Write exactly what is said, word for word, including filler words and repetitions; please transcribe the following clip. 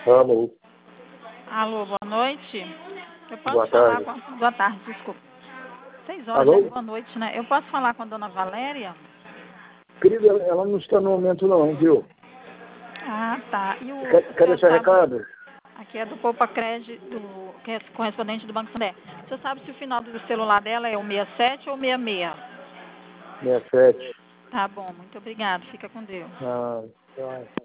Alô. Alô, boa noite. Eu posso Boa falar tarde. com... Boa tarde, desculpa. Seis horas, Alô? né? Boa noite, né? Eu posso falar com a dona Valéria? Querida, ela não está no momento não, viu? Ah, tá. E o, Quer, o quer senhor deixar sabe... recado? Aqui é do Poupa Crédito, do... que é correspondente do Banco Santander. O senhor sabe se o final do celular dela é o sessenta e sete ou sessenta e seis? sessenta e sete. Tá bom, muito obrigado. Fica com Deus. Ah, tá.